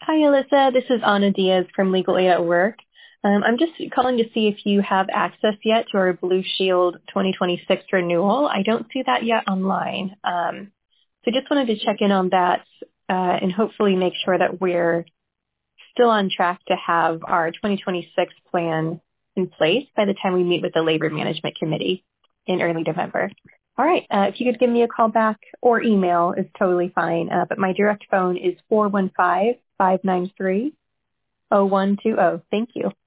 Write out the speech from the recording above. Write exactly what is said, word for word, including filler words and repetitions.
Hi, Alyssa. This is Ana Diaz from Legal Aid at Work. Um, I'm just calling to see if you have access yet to our Blue Shield twenty twenty-six renewal. I don't see that yet online. Um, so just wanted to check in on that uh, and hopefully make sure that we're still on track to have our twenty twenty-six plan in place by the time we meet with the Labor Management Committee in early November. All right. Uh, if you could give me a call back or email is totally fine. Uh, but my direct phone is four one five, five nine three, zero one two zero. Thank you.